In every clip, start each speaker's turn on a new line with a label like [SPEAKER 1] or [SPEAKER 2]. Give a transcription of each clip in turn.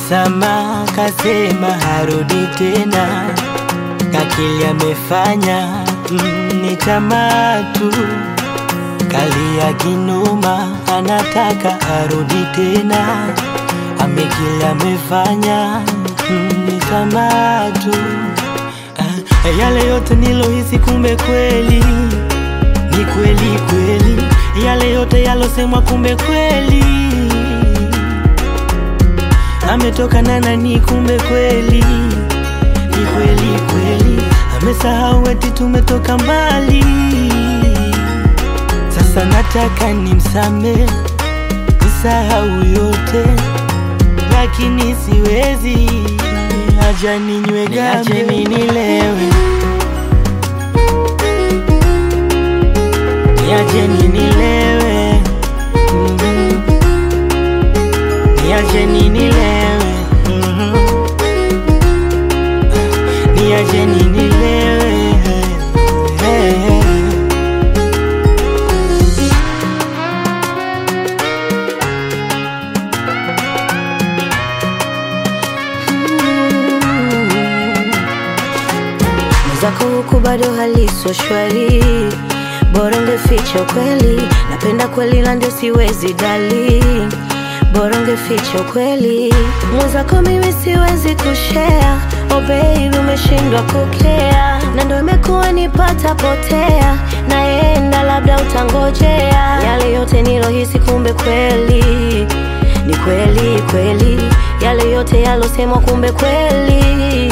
[SPEAKER 1] msamaha, kasema harudi tena. Kakili amefanya ni tamaa tu, kalia kinoma, anataka arudi tena. Amekili amefanya ni tamaa tu. Yale yote nilohisi kumbe kweli, ni kweli kweli. Yale yote yalosemwa kumbe kweli, ametoka na nani kumbe kweli, ni kweli kweli. Amesahau eti tumetoka mbali. Sasa nataka nimsamehe, nisahau yote, lakini siwezi. Acha ninywe gambe, acha nilewe, niache nilewe, niache nilewe, niache nilewe.
[SPEAKER 2] Zako huku bado haliso shwari, bora ungeficha kweli. Napenda kweli na ndio siwezi dali, bora ungeficha kweli. Mwenzako mimi siwezi kushare, oh baby umeshindwa kukea, na ndio imekuwa nipata potea, naenda labda utangojea. Yale yote nilohisi kumbe kweli, ni kweli kweli. Yale yote yalosemwa kumbe kweli,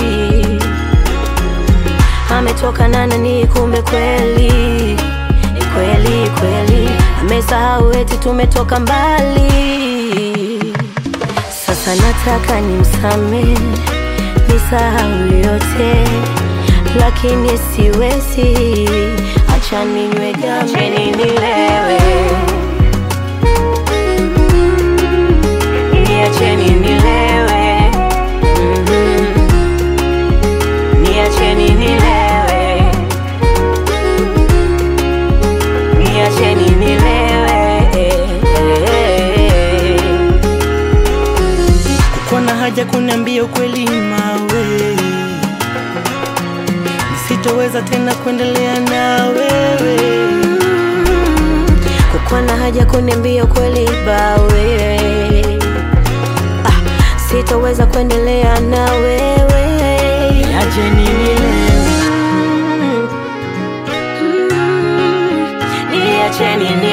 [SPEAKER 2] ametoka na nani kumbe kweli, ni kweli kweli. Amesahau eti tumetoka mbali. Sasa nataka nimsamehe, nisahau yote, lakini siwezi. Acha ninywe gambe, nilewe, niache nilewe, niache nilewe, niache nilewe.
[SPEAKER 1] Kuna haja kuniambia ukweli mawe, nisitoweza tena kuendelea na wewe.
[SPEAKER 2] Kukuwa na haja kuniambia ukweli bawe, sitoweza kuendelea na wewe.
[SPEAKER 1] Niache nilewe,
[SPEAKER 2] niache nilewe.